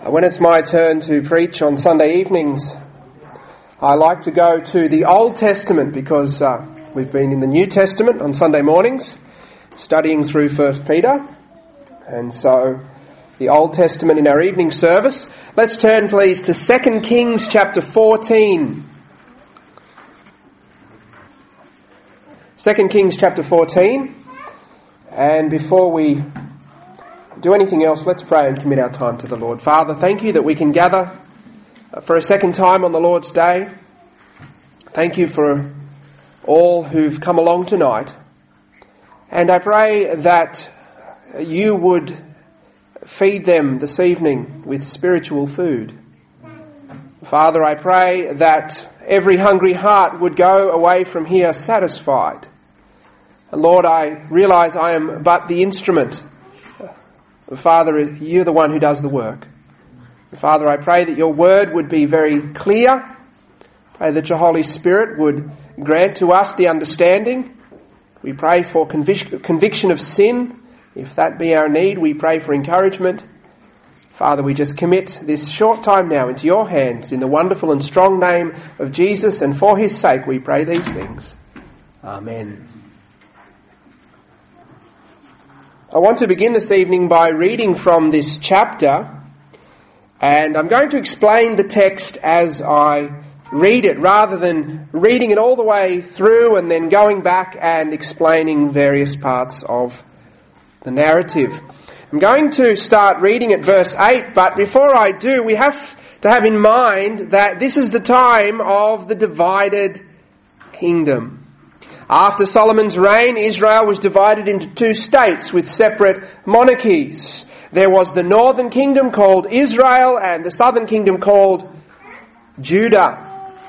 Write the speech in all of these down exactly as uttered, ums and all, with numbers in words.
When it's my turn to preach on Sunday evenings, I like to go to the Old Testament because uh, we've been in the New Testament on Sunday mornings, studying through First Peter, and so the Old Testament in our evening service. Let's turn please to Second Kings chapter fourteen. Second Kings chapter fourteen, and before we do anything else, let's pray and commit our time to the Lord. Father, thank you that we can gather for a second time on the Lord's Day. Thank you for all who've come along tonight. And I pray that you would feed them this evening with spiritual food. Father, I pray that every hungry heart would go away from here satisfied. Lord, I realise I am but the instrument. Father, you're the one who does the work. Father, I pray that your word would be very clear. Pray that your Holy Spirit would grant to us the understanding. We pray for convic- conviction of sin. If that be our need, we pray for encouragement. Father, we just commit this short time now into your hands in the wonderful and strong name of Jesus, and for his sake we pray these things. Amen. I want to begin this evening by reading from this chapter, and I'm going to explain the text as I read it, rather than reading it all the way through and then going back and explaining various parts of the narrative. I'm going to start reading at verse eight, but before I do, we have to have in mind that this is the time of the divided kingdom. After Solomon's reign, Israel was divided into two states with separate monarchies. There was the northern kingdom called Israel and the southern kingdom called Judah.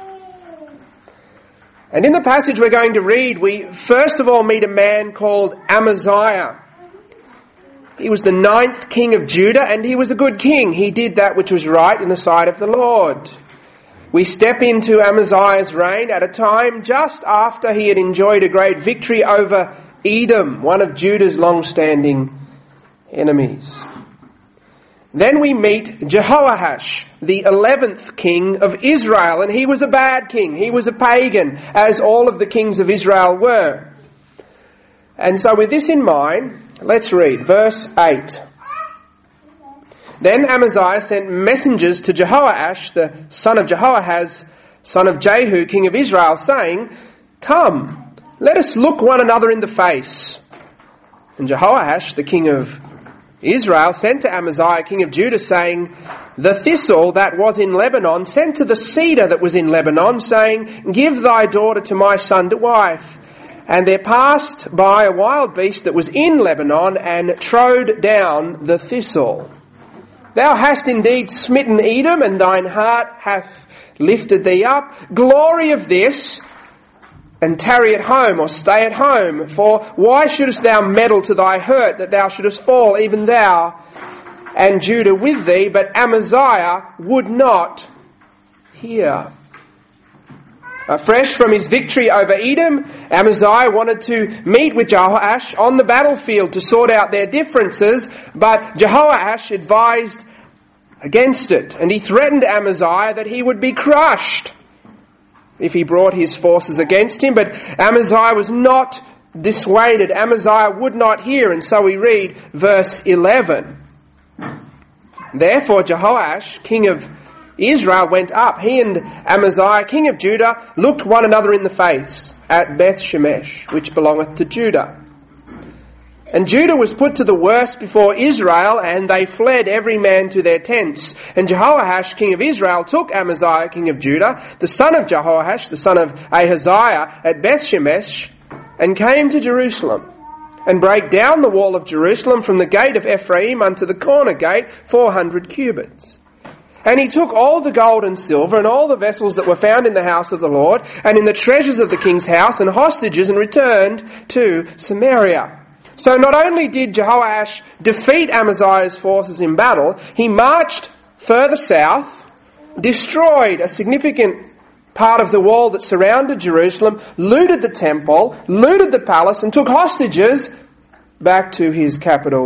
And in the passage we're going to read, we first of all meet a man called Amaziah. He was the ninth king of Judah, and he was a good king. He did that which was right in the sight of the Lord. We step into Amaziah's reign at a time just after he had enjoyed a great victory over Edom, one of Judah's long-standing enemies. Then we meet Jehoash, the eleventh king of Israel, and he was a bad king. He was a pagan, as all of the kings of Israel were. And so with this in mind, let's read verse eight. Then Amaziah sent messengers to Jehoash, the son of Jehoahaz, son of Jehu, king of Israel, saying, "Come, let us look one another in the face." And Jehoash, the king of Israel, sent to Amaziah, king of Judah, saying, "The thistle that was in Lebanon sent to the cedar that was in Lebanon, saying, 'Give thy daughter to my son to wife.' And there passed by a wild beast that was in Lebanon, and trode down the thistle. Thou hast indeed smitten Edom, and thine heart hath lifted thee up. Glory of this, and tarry at home, or stay at home. For why shouldest thou meddle to thy hurt, that thou shouldest fall, even thou, and Judah with thee?" But Amaziah would not hear. Uh, fresh from his victory over Edom, Amaziah wanted to meet with Jehoash on the battlefield to sort out their differences, but Jehoash advised against it, and he threatened Amaziah that he would be crushed if he brought his forces against him. But Amaziah was not dissuaded. Amaziah would not hear, and so we read verse eleven. Therefore Jehoash, king of Israel, went up. He and Amaziah, king of Judah, looked one another in the face at Beth Shemesh, which belongeth to Judah. And Judah was put to the worse before Israel, and they fled every man to their tents. And Jehoash, king of Israel, took Amaziah, king of Judah, the son of Jehoash, the son of Ahaziah, at Beth Shemesh, and came to Jerusalem, and brake down the wall of Jerusalem from the gate of Ephraim unto the corner gate, four hundred cubits. And he took all the gold and silver and all the vessels that were found in the house of the Lord and in the treasures of the king's house and hostages, and returned to Samaria. So not only did Jehoash defeat Amaziah's forces in battle, he marched further south, destroyed a significant part of the wall that surrounded Jerusalem, looted the temple, looted the palace, and took hostages back to his capital,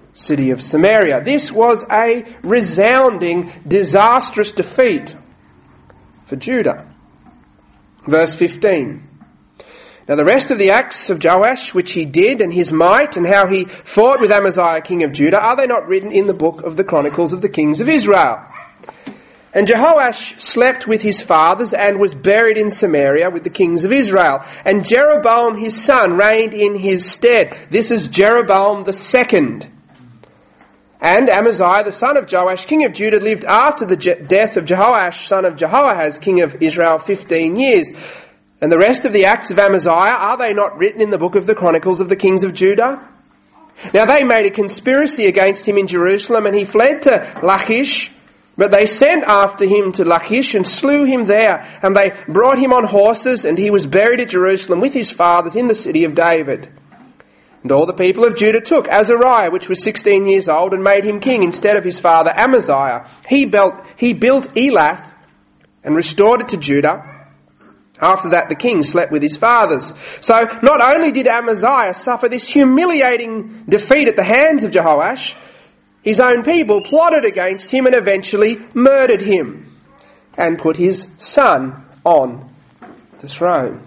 city of Samaria. This was a resounding, disastrous defeat for Judah. Verse fifteen. Now the rest of the acts of Joash, which he did, and his might, and how he fought with Amaziah king of Judah, are they not written in the book of the Chronicles of the Kings of Israel? And Jehoash slept with his fathers and was buried in Samaria with the kings of Israel. And Jeroboam his son reigned in his stead. This is Jeroboam the second. And Amaziah the son of Joash king of Judah lived after the je- death of Jehoash son of Jehoahaz king of Israel fifteen years. And the rest of the acts of Amaziah, are they not written in the book of the Chronicles of the Kings of Judah? Now they made a conspiracy against him in Jerusalem, and he fled to Lachish. But they sent after him to Lachish and slew him there. And they brought him on horses, and he was buried at Jerusalem with his fathers in the city of David. And all the people of Judah took Azariah, which was sixteen years old, and made him king instead of his father Amaziah. He built, he built Elath and restored it to Judah. After that, the king slept with his fathers. So not only did Amaziah suffer this humiliating defeat at the hands of Jehoash, his own people plotted against him and eventually murdered him and put his son on the throne.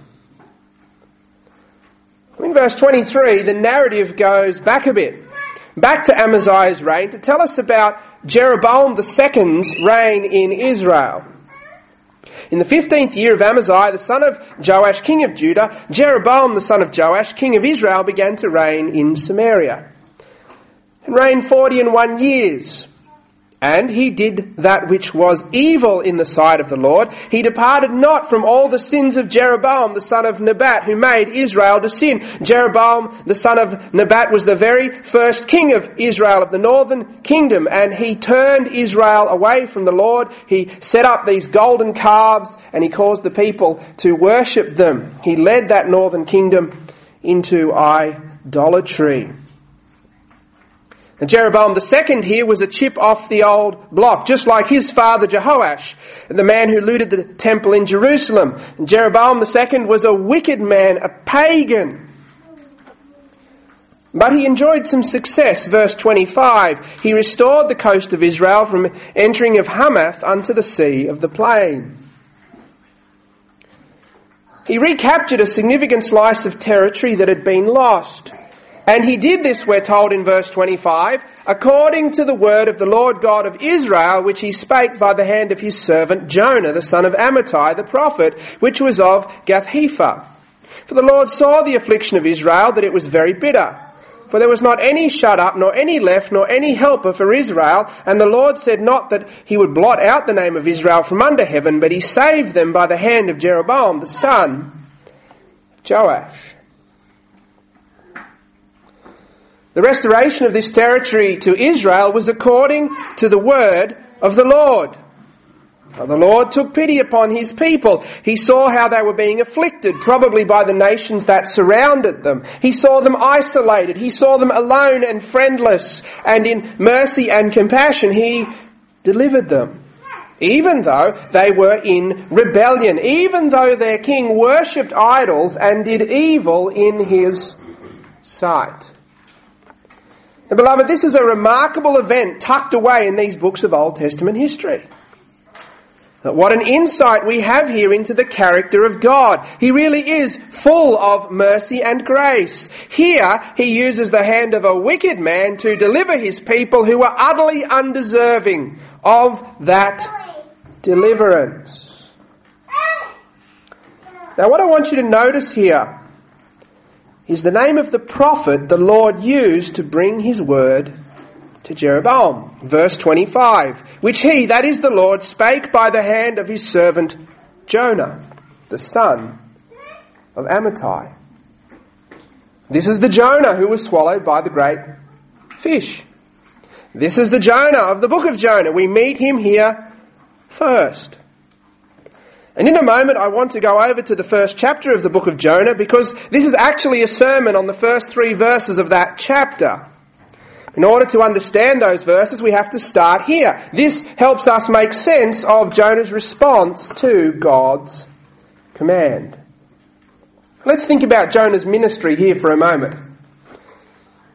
In verse twenty-three, the narrative goes back a bit, back to Amaziah's reign, to tell us about Jeroboam the second's reign in Israel. In the fifteenth year of Amaziah, the son of Joash, king of Judah, Jeroboam, the son of Joash, king of Israel, began to reign in Samaria, and reigned forty and one years. And he did that which was evil in the sight of the Lord. He departed not from all the sins of Jeroboam, the son of Nebat, who made Israel to sin. Jeroboam, the son of Nebat, was the very first king of Israel, of the northern kingdom, and he turned Israel away from the Lord. He set up these golden calves, and he caused the people to worship them. He led that northern kingdom into idolatry. And Jeroboam the second here was a chip off the old block, just like his father Jehoash, the man who looted the temple in Jerusalem. And Jeroboam the second was a wicked man, a pagan. But he enjoyed some success. Verse twenty-five, he restored the coast of Israel from entering of Hamath unto the sea of the plain. He recaptured a significant slice of territory that had been lost. And he did this, we're told in verse twenty-five, according to the word of the Lord God of Israel, which he spake by the hand of his servant Jonah, the son of Amittai, the prophet, which was of Gath-hepher. For the Lord saw the affliction of Israel, that it was very bitter. For there was not any shut up, nor any left, nor any helper for Israel. And the Lord said not that he would blot out the name of Israel from under heaven, but he saved them by the hand of Jeroboam, the son of Joash. The restoration of this territory to Israel was according to the word of the Lord. Now, the Lord took pity upon his people. He saw how they were being afflicted, probably by the nations that surrounded them. He saw them isolated. He saw them alone and friendless. And in mercy and compassion, he delivered them. Even though they were in rebellion, even though their king worshipped idols and did evil in his sight. And beloved, this is a remarkable event tucked away in these books of Old Testament history. What an insight we have here into the character of God. He really is full of mercy and grace. Here, he uses the hand of a wicked man to deliver his people who are utterly undeserving of that deliverance. Now, what I want you to notice here is the name of the prophet the Lord used to bring his word to Jeroboam. Verse twenty-five, which he, that is the Lord, spake by the hand of his servant Jonah, the son of Amittai. This is the Jonah who was swallowed by the great fish. This is the Jonah of the book of Jonah. We meet him here first. And in a moment I want to go over to the first chapter of the book of Jonah, because this is actually a sermon on the first three verses of that chapter. In order to understand those verses, we have to start here. This helps us make sense of Jonah's response to God's command. Let's think about Jonah's ministry here for a moment.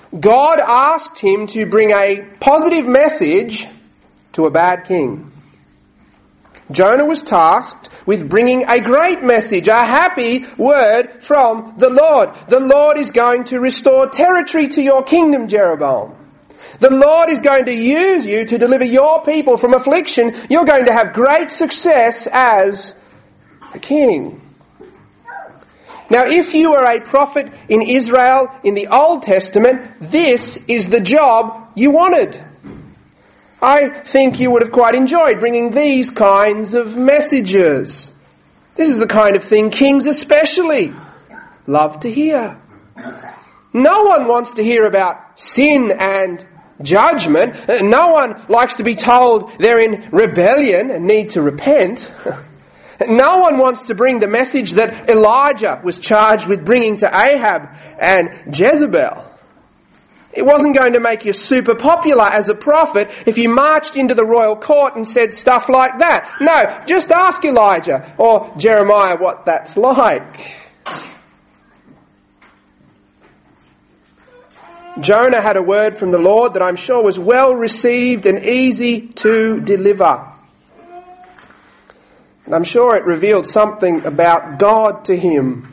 God asked him to bring a positive message to a bad king. Jonah was tasked with bringing a great message, a happy word from the Lord. The Lord is going to restore territory to your kingdom, Jeroboam. The Lord is going to use you to deliver your people from affliction. You're going to have great success as a king. Now, if you were a prophet in Israel in the Old Testament, this is the job you wanted. I think you would have quite enjoyed bringing these kinds of messages. This is the kind of thing kings especially love to hear. No one wants to hear about sin and judgment. No one likes to be told they're in rebellion and need to repent. No one wants to bring the message that Elijah was charged with bringing to Ahab and Jezebel. It wasn't going to make you super popular as a prophet if you marched into the royal court and said stuff like that. No, just ask Elijah or Jeremiah what that's like. Jonah had a word from the Lord that I'm sure was well received and easy to deliver. And I'm sure it revealed something about God to him.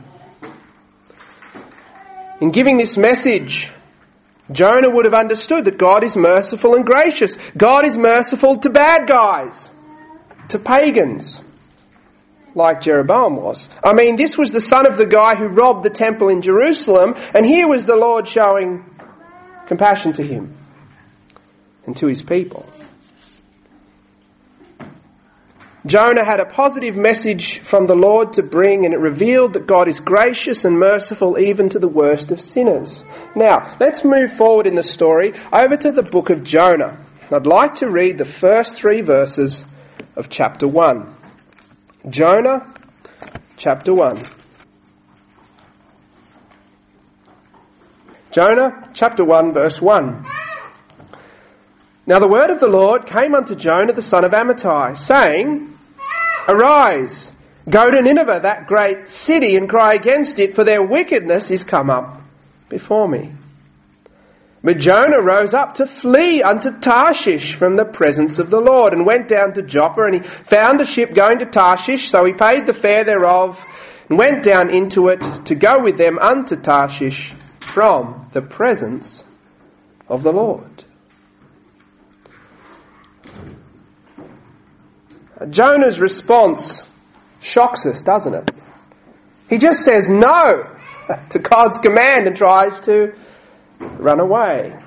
In giving this message, Jonah would have understood that God is merciful and gracious. God is merciful to bad guys, to pagans, like Jeroboam was. I mean, this was the son of the guy who robbed the temple in Jerusalem, and here was the Lord showing compassion to him and to his people. Jonah had a positive message from the Lord to bring, and it revealed that God is gracious and merciful even to the worst of sinners. Now, let's move forward in the story over to the book of Jonah. I'd like to read the first three verses of chapter one. Jonah, chapter one. Jonah, chapter one, verse one. Now the word of the Lord came unto Jonah the son of Amittai, saying, Arise, go to Nineveh, that great city, and cry against it, for their wickedness is come up before me. But Jonah rose up to flee unto Tarshish from the presence of the Lord, and went down to Joppa, and he found a ship going to Tarshish, so he paid the fare thereof, and went down into it to go with them unto Tarshish from the presence of the Lord. Jonah's response shocks us, doesn't it? He just says no to God's command and tries to run away.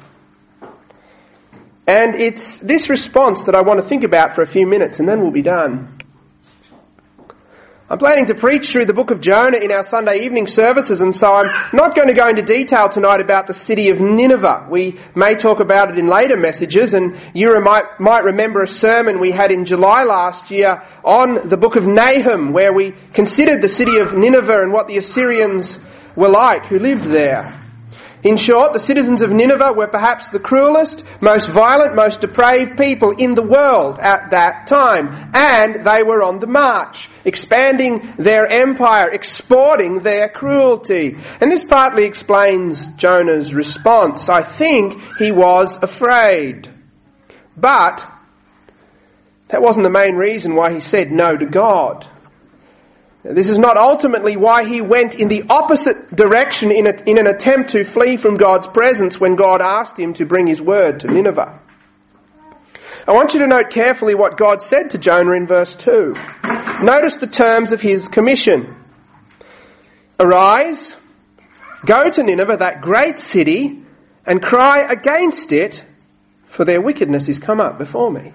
And it's this response that I want to think about for a few minutes, and then we'll be done. I'm planning to preach through the book of Jonah in our Sunday evening services, and so I'm not going to go into detail tonight about the city of Nineveh. We may talk about it in later messages, and you might, might remember a sermon we had in July last year on the book of Nahum, where we considered the city of Nineveh and what the Assyrians were like who lived there. In short, the citizens of Nineveh were perhaps the cruelest, most violent, most depraved people in the world at that time. And they were on the march, expanding their empire, exporting their cruelty. And this partly explains Jonah's response. I think he was afraid. But that wasn't the main reason why he said no to God. This is not ultimately why he went in the opposite direction in, a, in an attempt to flee from God's presence when God asked him to bring his word to Nineveh. I want you to note carefully what God said to Jonah in verse two. Notice the terms of his commission. Arise, go to Nineveh, that great city, and cry against it, for their wickedness is come up before me.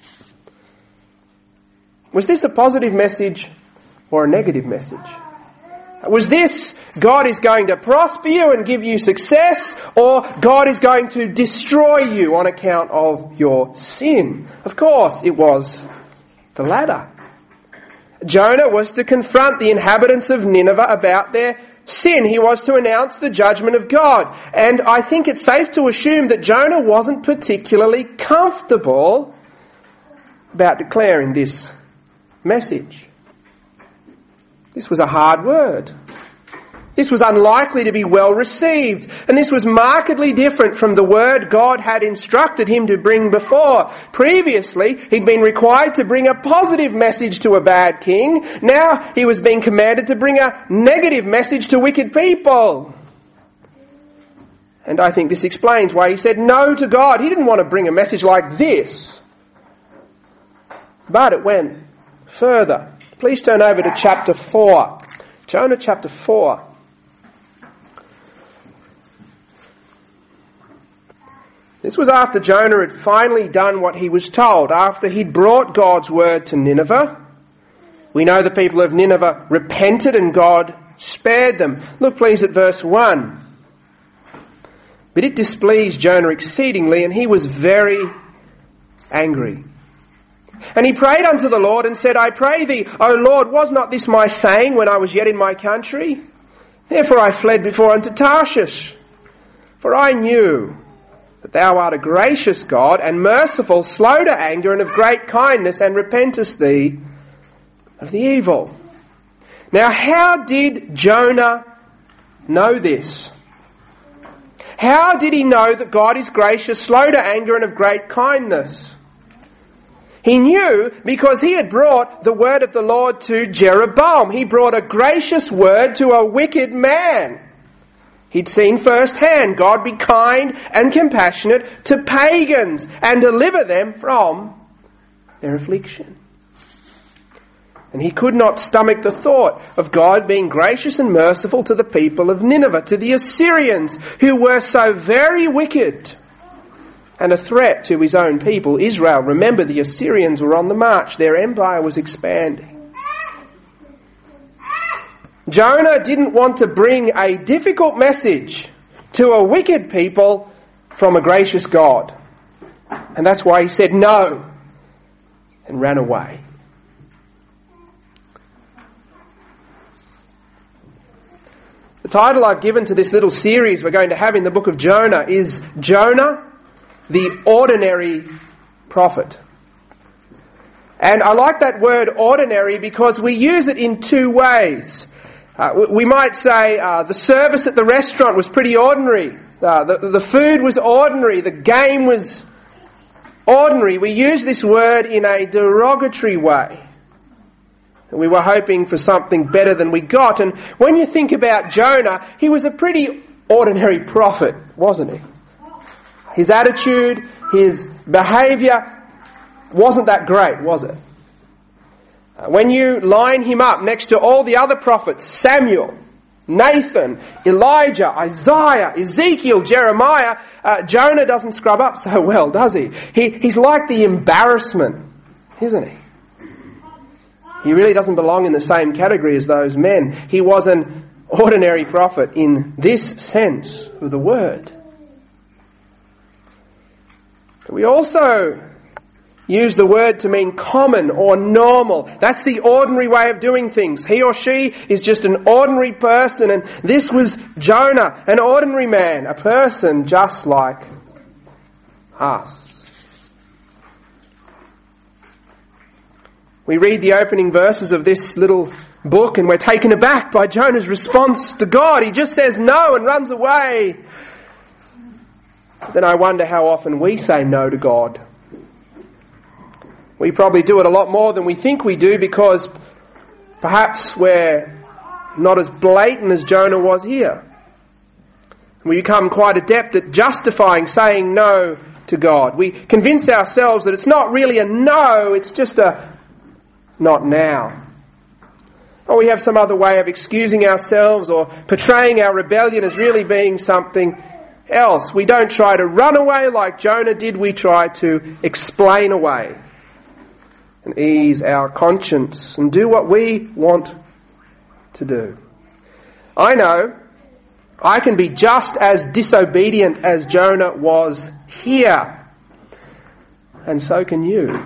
Was this a positive message or a negative message? Was this, God is going to prosper you and give you success, or God is going to destroy you on account of your sin? Of course, it was the latter. Jonah was to confront the inhabitants of Nineveh about their sin. He was to announce the judgment of God. And I think it's safe to assume that Jonah wasn't particularly comfortable about declaring this message. This was a hard word. This was unlikely to be well received, and this was markedly different from the word God had instructed him to bring before. Previously, he'd been required to bring a positive message to a bad king. Now he was being commanded to bring a negative message to wicked people. And I think this explains why he said no to God. He didn't want to bring a message like this. But it went further. Please turn over to chapter four. Jonah chapter four. This was after Jonah had finally done what he was told, after he'd brought God's word to Nineveh. We know the people of Nineveh repented and God spared them. Look please at verse one. But it displeased Jonah exceedingly, and he was very angry. And he prayed unto the Lord and said, I pray thee, O Lord, was not this my saying when I was yet in my country? Therefore I fled before unto Tarshish. For I knew that thou art a gracious God and merciful, slow to anger, and of great kindness, and repentest thee of the evil. Now how did Jonah know this? How did he know that God is gracious, slow to anger, and of great kindness? He knew because he had brought the word of the Lord to Jeroboam. He brought a gracious word to a wicked man. He'd seen firsthand God be kind and compassionate to pagans and deliver them from their affliction. And he could not stomach the thought of God being gracious and merciful to the people of Nineveh, to the Assyrians, who were so very wicked and a threat to his own people, Israel. Remember, the Assyrians were on the march. Their empire was expanding. Jonah didn't want to bring a difficult message to a wicked people from a gracious God. And that's why he said no and ran away. The title I've given to this little series we're going to have in the book of Jonah is Jonah, the Ordinary Prophet. And I like that word ordinary because we use it in two ways. Uh, we might say uh, the service at the restaurant was pretty ordinary. Uh, the, the food was ordinary. The game was ordinary. We use this word in a derogatory way. We were hoping for something better than we got. And when you think about Jonah, he was a pretty ordinary prophet, wasn't he? His attitude, his behaviour wasn't that great, was it? When you line him up next to all the other prophets, Samuel, Nathan, Elijah, Isaiah, Ezekiel, Jeremiah, uh, Jonah doesn't scrub up so well, does he? he? He's like the embarrassment, isn't he? He really doesn't belong in the same category as those men. He was an ordinary prophet in this sense of the word. But we also use the word to mean common or normal. That's the ordinary way of doing things. He or she is just an ordinary person, and this was Jonah, an ordinary man, a person just like us. We read the opening verses of this little book and we're taken aback by Jonah's response to God. He just says no and runs away. Then I wonder how often we say no to God. We probably do it a lot more than we think we do because perhaps we're not as blatant as Jonah was here. We become quite adept at justifying saying no to God. We convince ourselves that it's not really a no, it's just a not now. Or we have some other way of excusing ourselves or portraying our rebellion as really being something else. We don't try to run away like Jonah did, we try to explain away and ease our conscience and do what we want to do. I know I can be just as disobedient as Jonah was here, and so can you.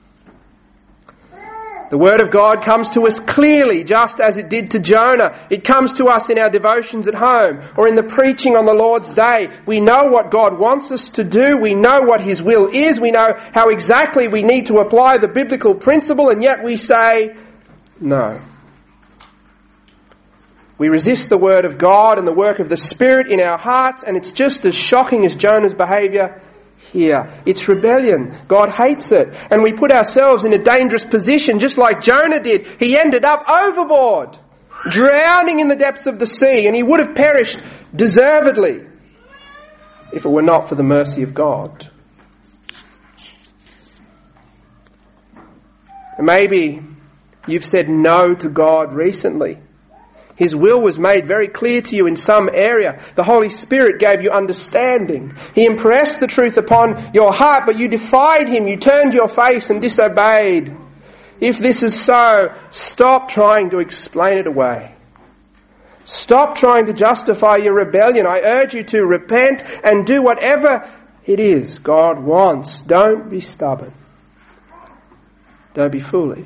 The Word of God comes to us clearly, just as it did to Jonah. It comes to us in our devotions at home or in the preaching on the Lord's Day. We know what God wants us to do. We know what His will is. We know how exactly we need to apply the biblical principle, and yet we say no. We resist the word of God and the work of the Spirit in our hearts, and it's just as shocking as Jonah's behaviour here. It's rebellion. God hates it. And we put ourselves in a dangerous position, just like Jonah did. He ended up overboard, drowning in the depths of the sea, and he would have perished deservedly if it were not for the mercy of God. And maybe you've said no to God recently. His will was made very clear to you in some area. The Holy Spirit gave you understanding. He impressed the truth upon your heart, but you defied Him. You turned your face and disobeyed. If this is so, stop trying to explain it away. Stop trying to justify your rebellion. I urge you to repent and do whatever it is God wants. Don't be stubborn. Don't be foolish.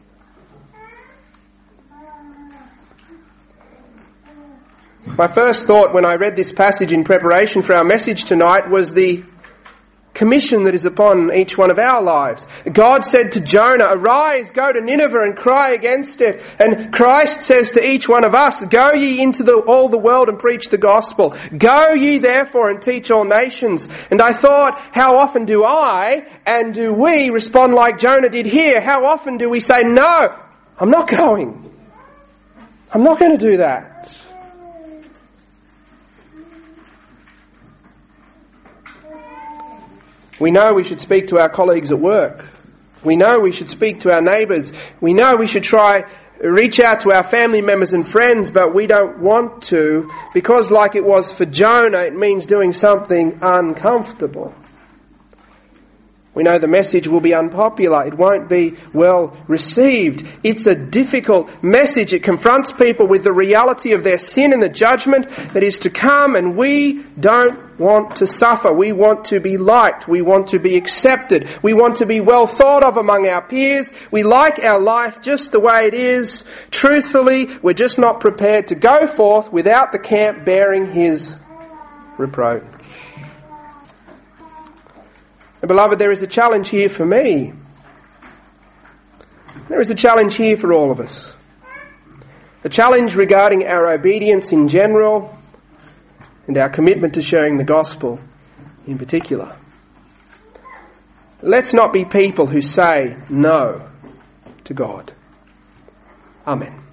My first thought when I read this passage in preparation for our message tonight was the commission that is upon each one of our lives. God said to Jonah, "Arise, go to Nineveh and cry against it." And Christ says to each one of us, "Go ye into the, all the world and preach the gospel. Go ye therefore and teach all nations." And I thought, how often do I and do we respond like Jonah did here? How often do we say, "No, I'm not going. I'm not going to do that." We know we should speak to our colleagues at work. We know we should speak to our neighbours. We know we should try reach out to our family members and friends, but we don't want to because, like it was for Jonah, it means doing something uncomfortable. We know the message will be unpopular. It won't be well received. It's a difficult message. It confronts people with the reality of their sin and the judgment that is to come, and we don't want to suffer. We want to be liked. We want to be accepted. We want to be well thought of among our peers. We like our life just the way it is. Truthfully, we're just not prepared to go forth without the camp bearing His reproach. And beloved, there is a challenge here for me. There is a challenge here for all of us. A challenge regarding our obedience in general and our commitment to sharing the gospel in particular. Let's not be people who say no to God. Amen.